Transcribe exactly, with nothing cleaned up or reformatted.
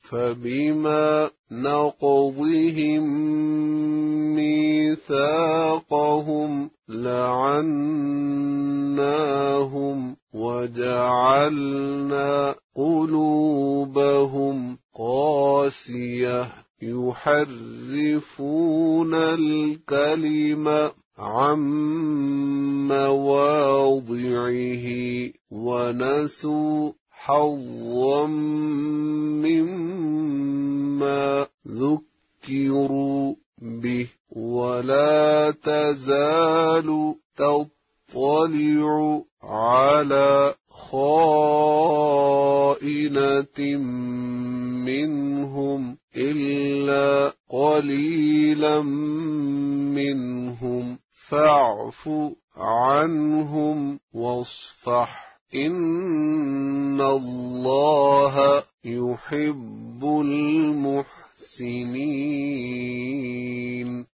فبما نقضهم ميثاقهم لعناهم وجعلنا قلوبهم قاسية يحرفون الكلم عن مواضعه ونسوا حظا مما ذكروا به ولا تزال تطلع على خائنة منهم إلا قليلا منهم فاعف عنهم واصفح إن الله يحب المحسنين.